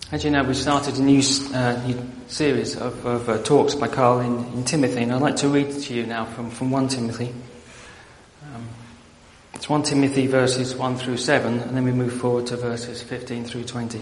As you know, we started a new series of talks by Carl in Timothy, and I'd like to read to you now from 1 Timothy. It's 1 Timothy verses 1 through 7, and then we move forward to verses 15 through 20.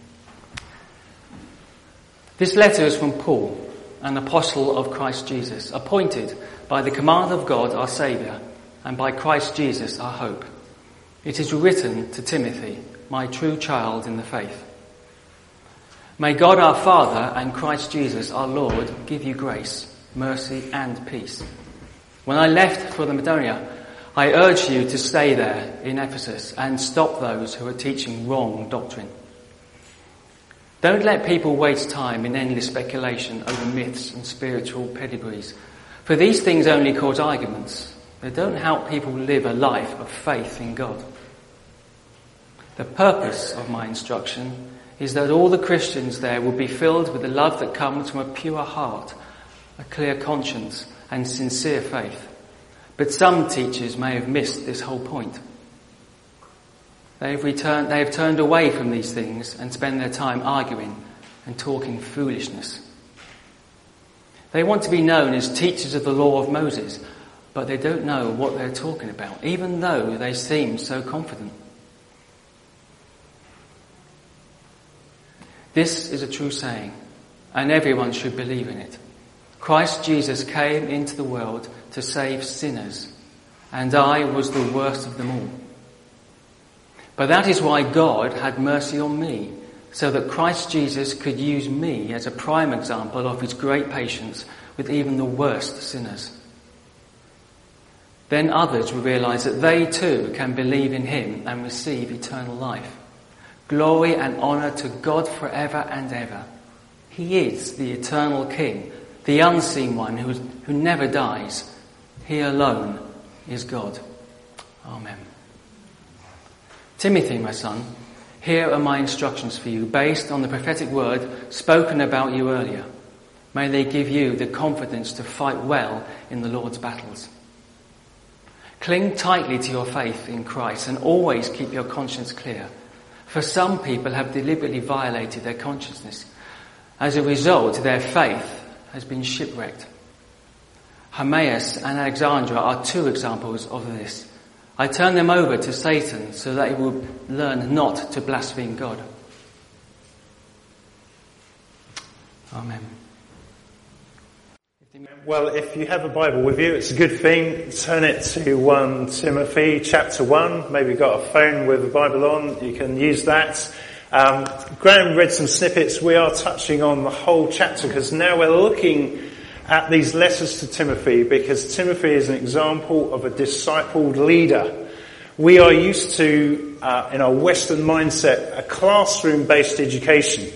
This letter is from Paul, an apostle of Christ Jesus, appointed by the command of God our Saviour, and by Christ Jesus our hope. It is written to Timothy, my true child in the faith. May God our Father and Christ Jesus our Lord give you grace, mercy and peace. When I left for Macedonia, I urged you to stay there in Ephesus and stop those who are teaching wrong doctrine. Don't let people waste time in endless speculation over myths and spiritual pedigrees, for these things only cause arguments. They don't help people live a life of faith in God. The purpose of my instruction is that all the Christians there will be filled with the love that comes from a pure heart, a clear conscience, and sincere faith. But some teachers may have missed this whole point. They have turned away from these things and spend their time arguing and talking foolishness. They want to be known as teachers of the law of Moses, but they don't know what they're talking about, even though they seem so confident. This is a true saying, and everyone should believe in it. Christ Jesus came into the world to save sinners, and I was the worst of them all. But that is why God had mercy on me, so that Christ Jesus could use me as a prime example of his great patience with even the worst sinners. Then others will realize that they too can believe in him and receive eternal life. Glory and honour to God forever and ever. He is the eternal King, the unseen one who never dies. He alone is God. Amen. Timothy, my son, here are my instructions for you based on the prophetic word spoken about you earlier. May they give you the confidence to fight well in the Lord's battles. Cling tightly to your faith in Christ and always keep your conscience clear. For some people have deliberately violated their consciousness. As a result, their faith has been shipwrecked. Hymenaeus and Alexandra are two examples of this. I turned them over to Satan so that he would learn not to blaspheme God. Amen. Well, if you have a Bible with you, it's a good thing. Turn it to 1 Timothy chapter 1. Maybe you've got a phone with a Bible on. You can use that. Graham read some snippets. We are touching on the whole chapter because now we're looking at these letters to Timothy because Timothy is an example of a discipled leader. We are used to, in our Western mindset, a classroom-based education.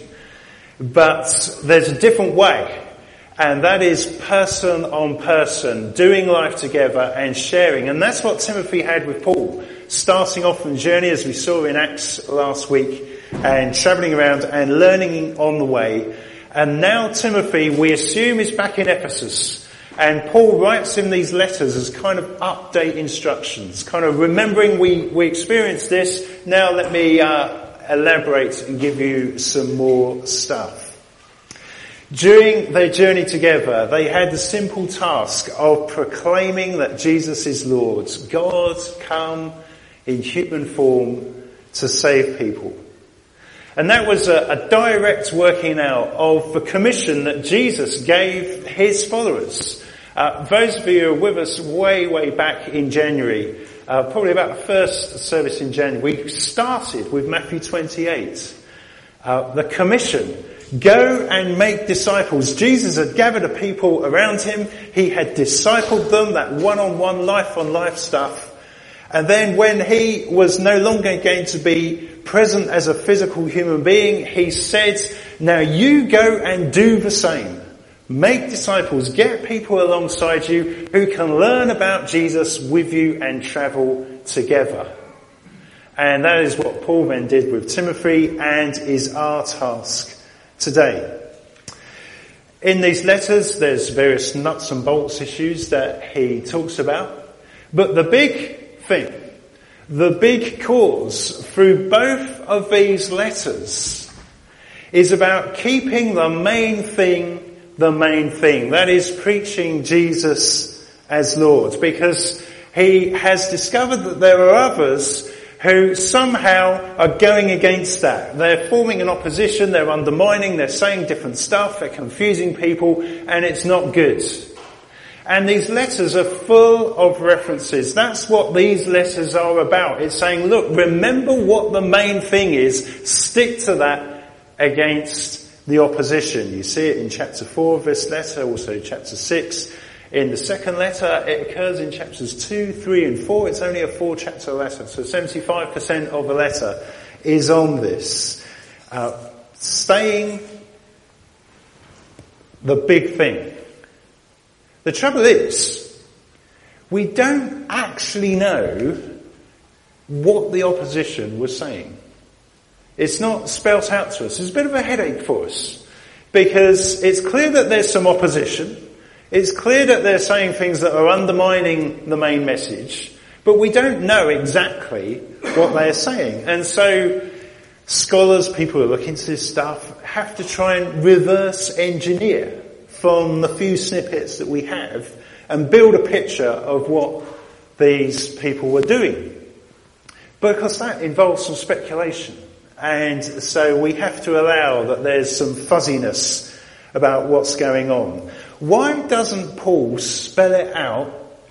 But there's a different way. And that is person on person, doing life together and sharing. And that's what Timothy had with Paul, starting off on the journey as we saw in Acts last week and travelling around and learning on the way. And now Timothy, we assume, is back in Ephesus. And Paul writes him these letters as kind of update instructions, kind of remembering we experienced this. Now let me elaborate and give you some more stuff. During their journey together, they had the simple task of proclaiming that Jesus is Lord. God come in human form to save people. And that was a direct working out of the commission that Jesus gave his followers. Those of you who were with us way back in January, probably about the first service in January, we started with Matthew 28. The commission. Go and make disciples. Jesus had gathered a people around him. He had discipled them, that one-on-one, life-on-life stuff. And then when he was no longer going to be present as a physical human being, he said, now you go and do the same. Make disciples. Get people alongside you who can learn about Jesus with you and travel together. And that is what Paul then did with Timothy and is our task today. In these letters, there's various nuts and bolts issues that he talks about. But the big thing, the big cause through both of these letters is about keeping the main thing the main thing. That is preaching Jesus as Lord, because he has discovered that there are others who somehow are going against that. They're forming an opposition, they're undermining, they're saying different stuff, they're confusing people, and it's not good. And these letters are full of references. That's what these letters are about. It's saying, look, remember what the main thing is, stick to that against the opposition. You see it in chapter 4 of this letter, also chapter 6. In the second letter, it occurs in chapters 2, 3 and 4. It's only a 4-chapter letter, so 75% of the letter is on this. Staying the big thing. The trouble is, we don't actually know what the opposition was saying. It's not spelt out to us. It's a bit of a headache for us, because it's clear that there's some opposition. It's clear that they're saying things that are undermining the main message, but we don't know exactly what they're saying. And so scholars, people who look into this stuff, have to try and reverse engineer from the few snippets that we have and build a picture of what these people were doing. Because that involves some speculation. And so we have to allow that there's some fuzziness about what's going on. Why doesn't Paul spell it out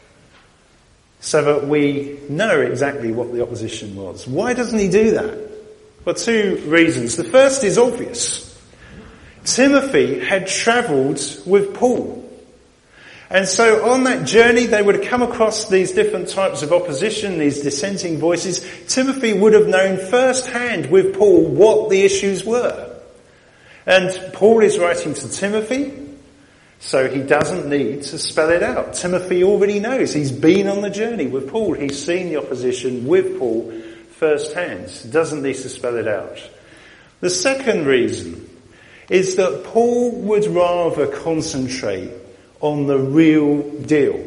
so that we know exactly what the opposition was? Why doesn't he do that? Well, 2 reasons. The first is obvious. Timothy had travelled with Paul. And so on that journey, they would have come across these different types of opposition, these dissenting voices. Timothy would have known firsthand with Paul what the issues were. And Paul is writing to Timothy, so he doesn't need to spell it out. Timothy already knows. He's been on the journey with Paul. He's seen the opposition with Paul firsthand. He doesn't need to spell it out. The second reason is that Paul would rather concentrate on the real deal.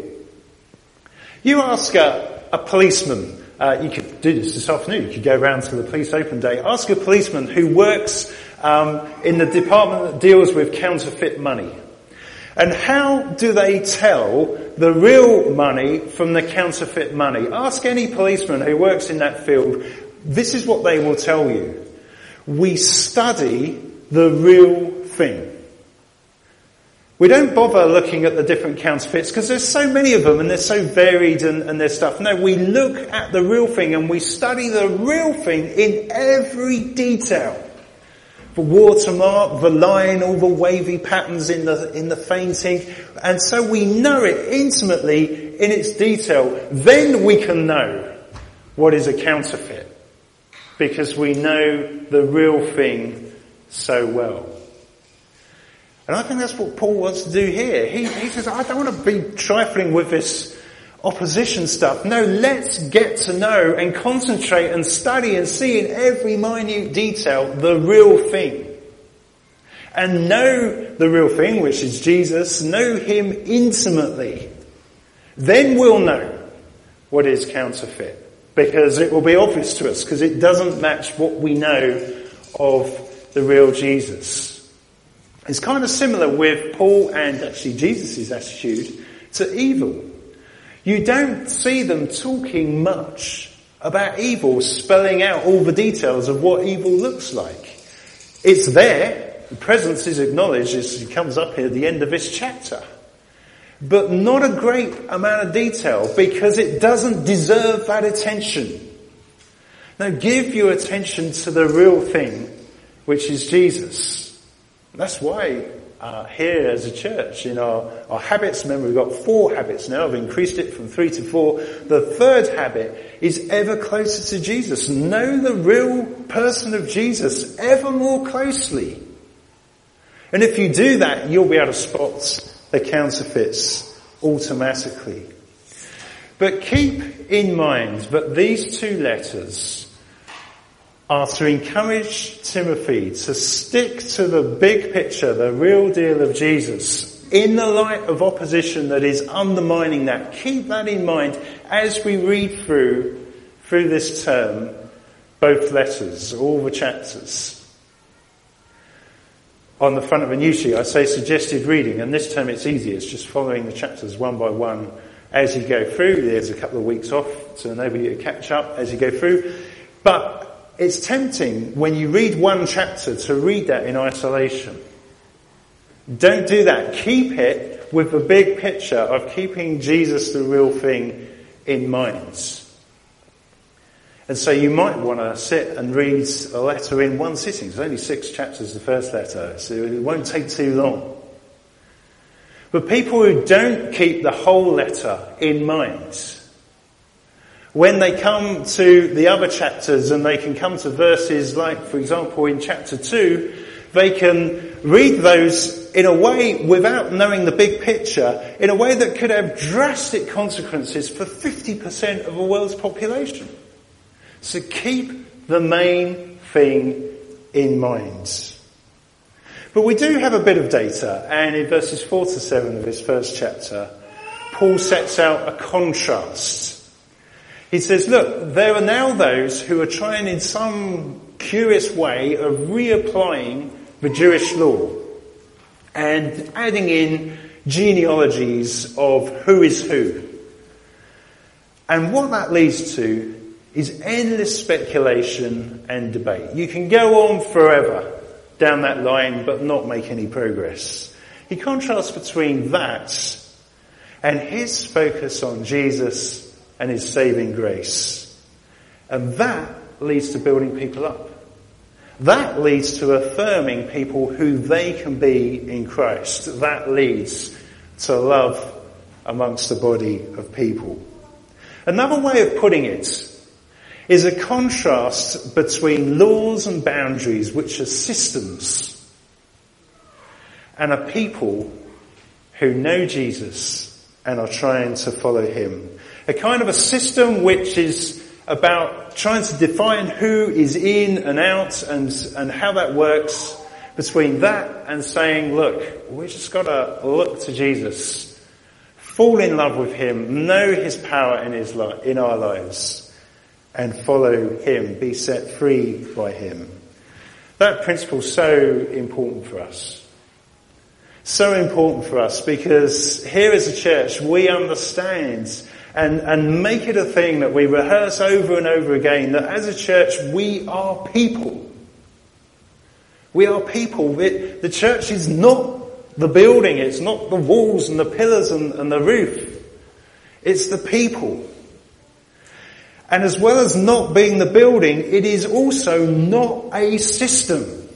You ask a policeman, you could do this afternoon, you could go around to the police open day, ask a policeman who works in the department that deals with counterfeit money. And how do they tell the real money from the counterfeit money? Ask any policeman who works in that field. This is what they will tell you. We study the real thing. We don't bother looking at the different counterfeits because there's so many of them and they're so varied and their stuff. No, we look at the real thing and we study the real thing in every detail. The watermark, the line, all the wavy patterns in the fainting. And so we know it intimately in its detail. Then we can know what is a counterfeit, because we know the real thing so well. And I think that's what Paul wants to do here. He says, I don't want to be trifling with this opposition stuff. No, let's get to know and concentrate and study and see in every minute detail the real thing. And know the real thing, which is Jesus, know him intimately. Then we'll know what is counterfeit, because it will be obvious to us, because it doesn't match what we know of the real Jesus. It's kind of similar with Paul and actually Jesus' attitude to evil. You don't see them talking much about evil, spelling out all the details of what evil looks like. It's there. The presence is acknowledged as it comes up here at the end of this chapter. But not a great amount of detail, because it doesn't deserve that attention. Now give your attention to the real thing, which is Jesus. That's why here as a church, in our habits, remember we've got 4 habits now, I've increased it from 3 to 4. The third habit is ever closer to Jesus. Know the real person of Jesus ever more closely. And if you do that, you'll be able to spot the counterfeits automatically. But keep in mind that these 2 letters are to encourage Timothy to stick to the big picture, the real deal of Jesus, in the light of opposition that is undermining that. Keep that in mind as we read through this term, both letters, all the chapters. on the front of a news sheet, I say suggested reading, and this time it's easy. It's just following the chapters one by one as you go through. There's a couple of weeks off to enable you to catch up as you go through. But it's tempting when you read one chapter to read that in isolation. Don't do that. Keep it with the big picture of keeping Jesus the real thing in mind. And so you might want to sit and read a letter in one sitting. There's only 6 chapters, the first letter, so it won't take too long. But people who don't keep the whole letter in mind, when they come to the other chapters and they can come to verses like, for example, in chapter 2, they can read those in a way without knowing the big picture, in a way that could have drastic consequences for 50% of the world's population. So keep the main thing in mind. But we do have a bit of data, and in verses 4 to 7 of this first chapter, Paul sets out a contrast. He says, look, there are now those who are trying in some curious way of reapplying the Jewish law and adding in genealogies of who is who. And what that leads to is endless speculation and debate. You can go on forever down that line but not make any progress. He contrasts between that and his focus on Jesus and his saving grace. And that leads to building people up. That leads to affirming people who they can be in Christ. That leads to love amongst the body of people. Another way of putting it is a contrast between laws and boundaries, which are systems, and a people who know Jesus and are trying to follow him. A kind of a system which is about trying to define who is in and out and how that works, between that and saying, look, we just got to look to Jesus, fall in love with him, know his power in our lives, and follow him, be set free by him. That principle is so important for us. So important for us because here as a church we understand and make it a thing that we rehearse over and over again that as a church we are people. We are people. The church is not the building, it's not the walls and the pillars and the roof. It's the people. And as well as not being the building, it is also not a system.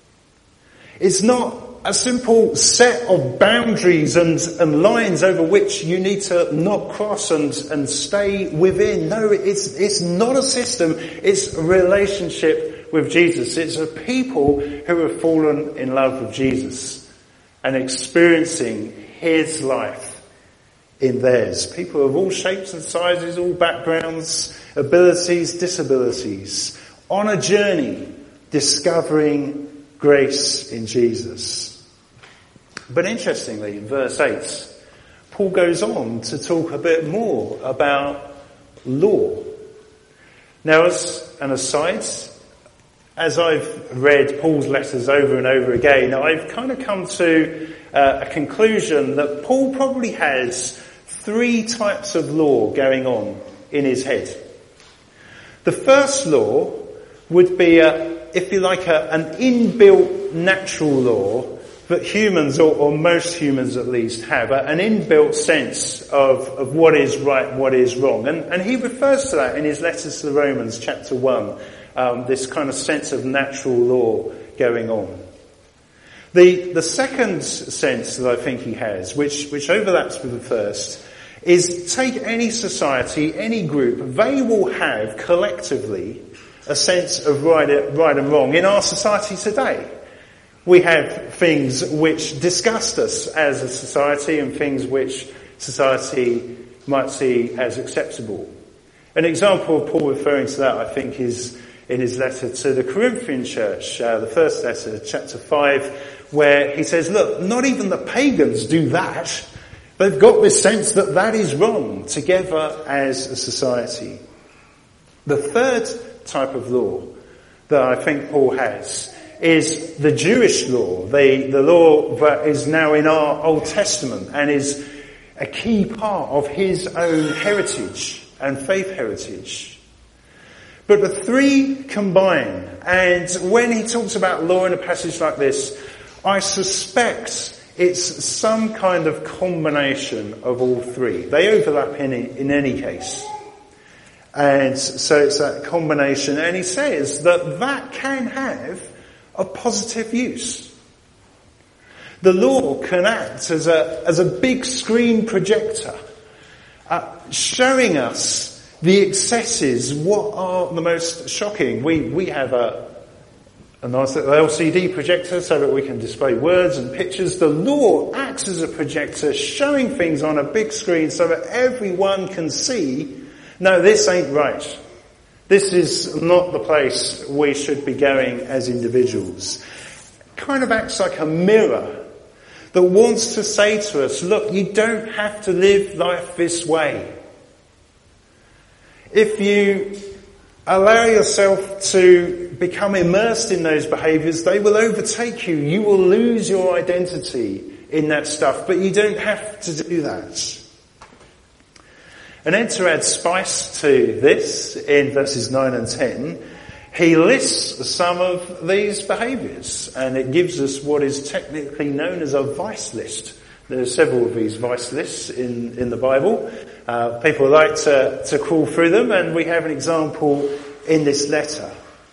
It's not a simple set of boundaries and lines over which you need to not cross and stay within. No, it's not a system. It's a relationship with Jesus. It's a people who have fallen in love with Jesus and experiencing his life in theirs. People of all shapes and sizes, all backgrounds, abilities, disabilities, on a journey discovering grace in Jesus. But interestingly, in verse 8, Paul goes on to talk a bit more about law. Now, as an aside, as I've read Paul's letters over and over again, I've kind of come to a conclusion that Paul probably has 3 types of law going on in his head. The first law would be, if you like, an inbuilt natural law that humans, or most humans at least, have, an inbuilt sense of what is right, what is wrong. And he refers to that in his letters to the Romans, chapter 1, this kind of sense of natural law going on. The second sense that I think he has, which overlaps with the first, is take any society, any group, they will have collectively a sense of right and wrong. In our society today, we have things which disgust us as a society and things which society might see as acceptable. An example of Paul referring to that, I think, is in his letter to the Corinthian church, the first letter, chapter 5, where he says, look, not even the pagans do that. They've got this sense that that is wrong together as a society. The third type of law that I think Paul has is the Jewish law, the law that is now in our Old Testament and is a key part of his own heritage and faith heritage. But the three combine, and when he talks about law in a passage like this, I suspect it's some kind of combination of all three. They overlap in any case. And so it's that combination, and he says that can have a positive use. The law can act as a big screen projector, showing us the excesses, what are the most shocking. We have a nice little LCD projector so that we can display words and pictures. The law acts as a projector, showing things on a big screen so that everyone can see, no, this ain't right. This is not the place we should be going as individuals. Kind of acts like a mirror that wants to say to us, look, you don't have to live life this way. If you allow yourself to become immersed in those behaviours, they will overtake you. You will lose your identity in that stuff, but you don't have to do that. And then to add spice to this, in verses 9 and 10, he lists some of these behaviours, and it gives us what is technically known as a vice list. There are several of these vice lists in the Bible. People like to crawl through them, and we have an example in this letter.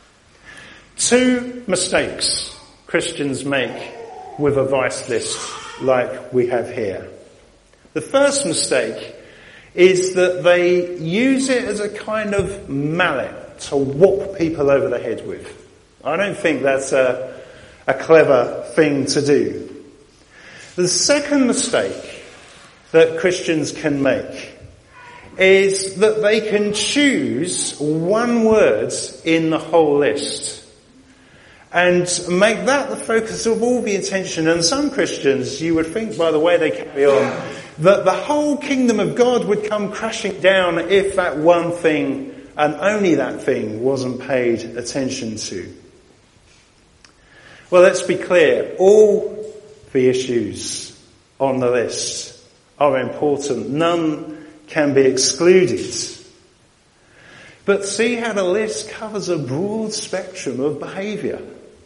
2 mistakes Christians make with a vice list like we have here. The first mistake is that they use it as a kind of mallet to whop people over the head with. I don't think that's a clever thing to do. The second mistake that Christians can make is that they can choose one word in the whole list and make that the focus of all the attention. And some Christians, you would think by the way they carry on, that the whole kingdom of God would come crashing down if that one thing and only that thing wasn't paid attention to. Well, let's be clear. All the issues on the list are important. None can be excluded. But see how the list covers a broad spectrum of behaviour,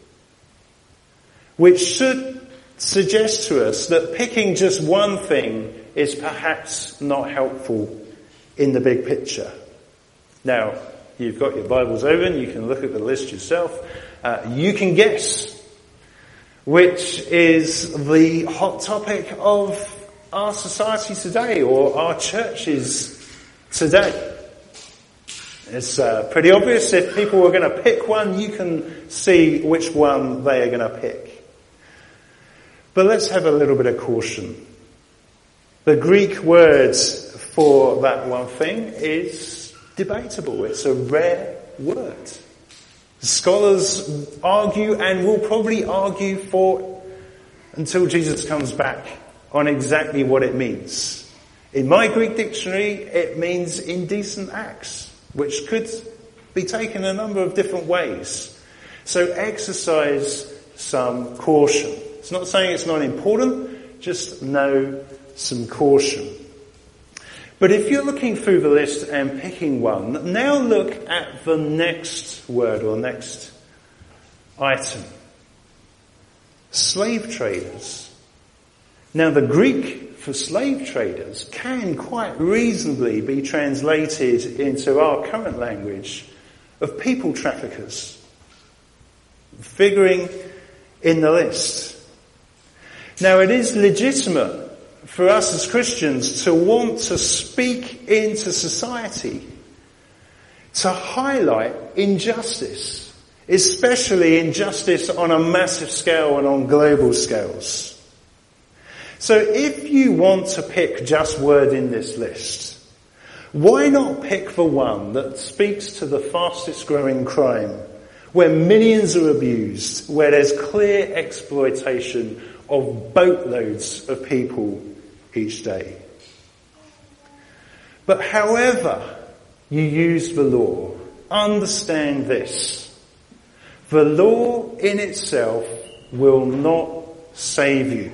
which should suggest to us that picking just one thing is perhaps not helpful in the big picture. Now, you've got your Bibles open, you can look at the list yourself. You can guess which is the hot topic of our society today or our churches today. It's pretty obvious. If people were going to pick one, you can see which one they are going to pick. But let's have a little bit of caution. The Greek word for that one thing is debatable. It's a rare word. Scholars argue and will probably argue for until Jesus comes back on exactly what it means. In my Greek dictionary, it means indecent acts, which could be taken a number of different ways. So exercise some caution. It's not saying it's not important, just know some caution. But if you're looking through the list and picking one, now look at the next word or next item. Slave traders. Now the Greek for slave traders can quite reasonably be translated into our current language of people traffickers, figuring in the list. Now it is legitimate for us as Christians to want to speak into society, to highlight injustice, especially injustice on a massive scale and on global scales. So if you want to pick just word in this list, why not pick the one that speaks to the fastest growing crime, where millions are abused, where there's clear exploitation of boatloads of people each day? But however you use the law, understand this. The law in itself will not save you.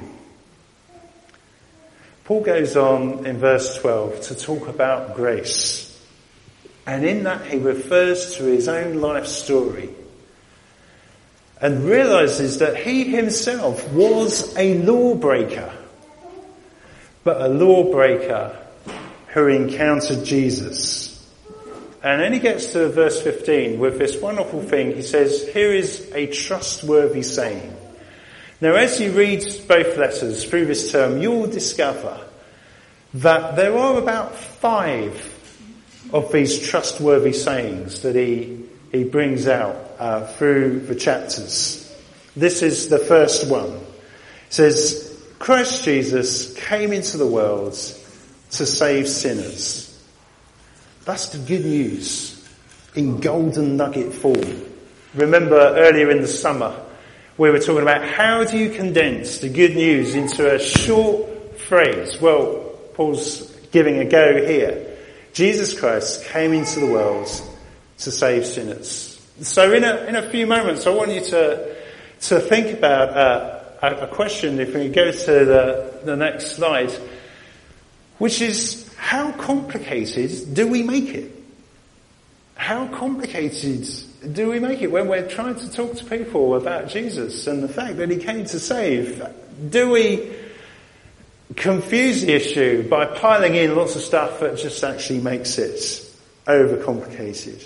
Paul goes on in verse 12 to talk about grace. And in that he refers to his own life story and realizes that he himself was a lawbreaker, but a lawbreaker who encountered Jesus. And then he gets to verse 15 with this wonderful thing. He says, here is a trustworthy saying. Now, as you read both letters through this term, you'll discover that there are about 5 of these trustworthy sayings that he brings out through the chapters. This is the first one. It says, Christ Jesus came into the world to save sinners. That's the good news in golden nugget form. Remember earlier in the summer, we were talking about how do you condense the good news into a short phrase? Well, Paul's giving a go here. Jesus Christ came into the world to save sinners. So in a few moments, I want you to think about a question, if we go to the next slide, which is, how complicated do we make it? How complicated do we make it when we're trying to talk to people about Jesus and the fact that he came to save? Do we confuse the issue by piling in lots of stuff that just actually makes it overcomplicated?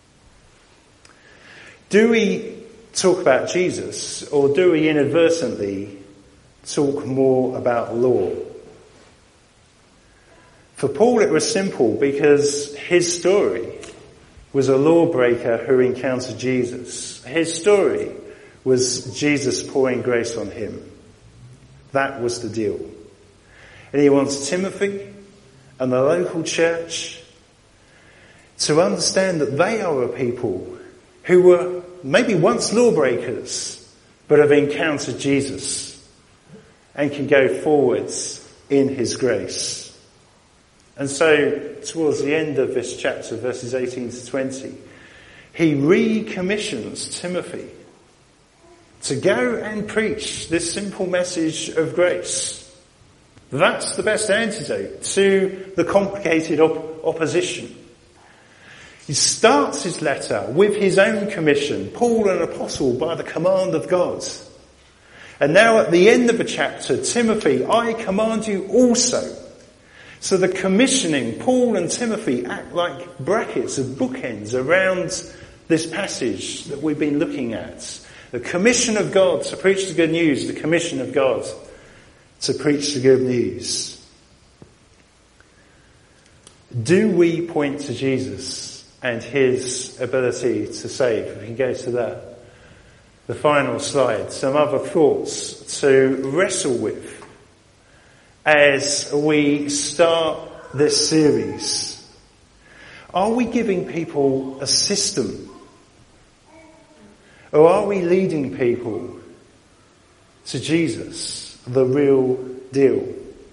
Do we talk about Jesus, or do we inadvertently talk more about law? For Paul it was simple because his story was a lawbreaker who encountered Jesus. His story was Jesus pouring grace on him. That was the deal. And he wants Timothy and the local church to understand that they are a people who were maybe once lawbreakers, but have encountered Jesus and can go forwards in his grace. And so, towards the end of this chapter, verses 18 to 20, he recommissions Timothy to go and preach this simple message of grace. That's the best antidote to the complicated opposition. He starts his letter with his own commission, Paul, an apostle by the command of God. And now at the end of the chapter, Timothy, I command you also. So the commissioning, Paul and Timothy act like brackets of bookends around this passage that we've been looking at. The commission of God to preach the good news, the commission of God to preach the good news. Do we point to Jesus and his ability to save? If we can go to the final slide. Some other thoughts to wrestle with as we start this series. Are we giving people a system? Or are we leading people to Jesus, the real deal?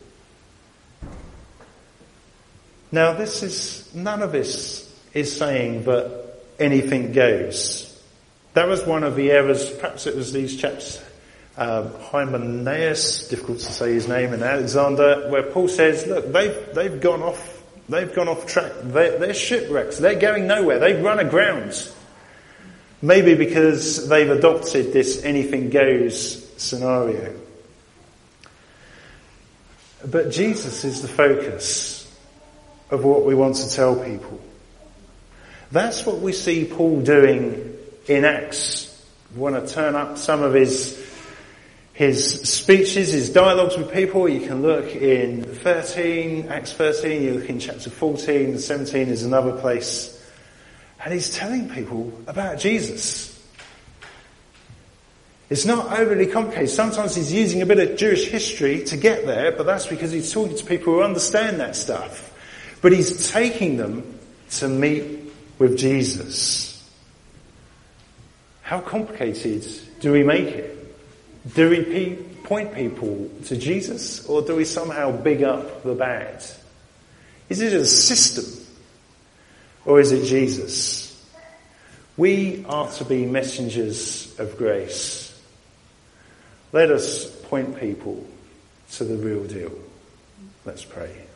Now none of this is saying that anything goes. That was one of the errors, perhaps it was these chaps, Hymenaeus, difficult to say his name, and Alexander, where Paul says, look, they've gone off track. They're shipwrecks. They're going nowhere. They've run aground. Maybe because they've adopted this anything goes scenario. But Jesus is the focus of what we want to tell people. That's what we see Paul doing in Acts. We want to turn up some of his speeches, his dialogues with people. You can look in Acts 13, you look in chapter 14 and 17 is another place. And he's telling people about Jesus. It's not overly complicated. Sometimes he's using a bit of Jewish history to get there, but that's because he's talking to people who understand that stuff. But he's taking them to meet with Jesus. How complicated do we make it? Do we point people to Jesus, or do we somehow big up the bad? Is it a system, or is it Jesus? We are to be messengers of grace. Let us point people to the real deal. Let's pray.